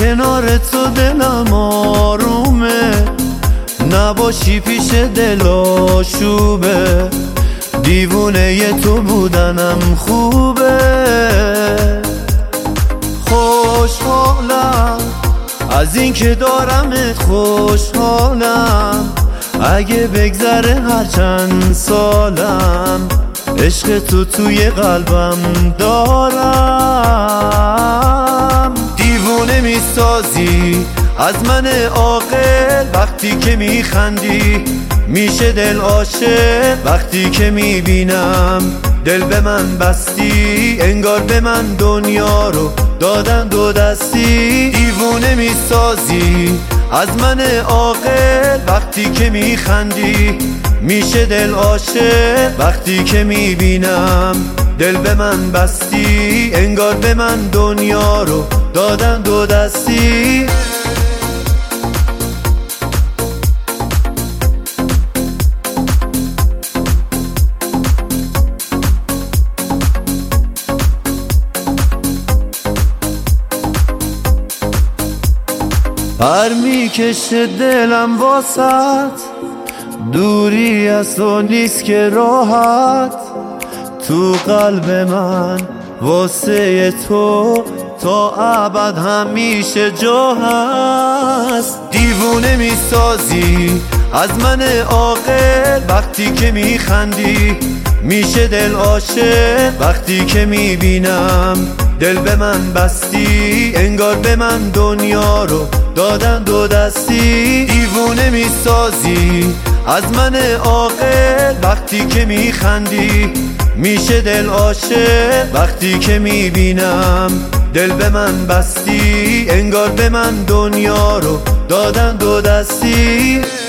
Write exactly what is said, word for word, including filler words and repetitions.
کنار تو دلم آرومه، نباشی پیش دل آشوبه. دیوونه ی تو بودنم خوبه. خوشحالم از این که دارمت، خوشحالم اگه بگذره هر چند سالم. عشق تو توی قلبم دارم. دیوونه میسازی از من عاقل وقتی که میخندی، میشه دل عاشق وقتی که میبینم. دل به من بستی انگار به من دنیا رو دادن دو دستی. دیوونه میسازی از من عاقل وقتی که میخندی، میشه دل عاشق وقتی که میبینم. دل به من بستی انگار به من دنیا رو دادن دو دستی. پر میکشه دلم واسط، دوری از تو نیست که راحت. تو قلب من واسه تو تا ابد همیشه جا هست. دیوونه میسازی از من عاقل وقتی که میخندی، میشه دل عاشق وقتی که میبینم. دل به من بستی انگار به من دنیا رو دادن دو دستی. دیوونه میسازی از من عاقل وقتی که میخندی، میشه دل عاشق وقتی که میبینم. دل به من بستی انگار به من دنیا رو دادن دو دستی.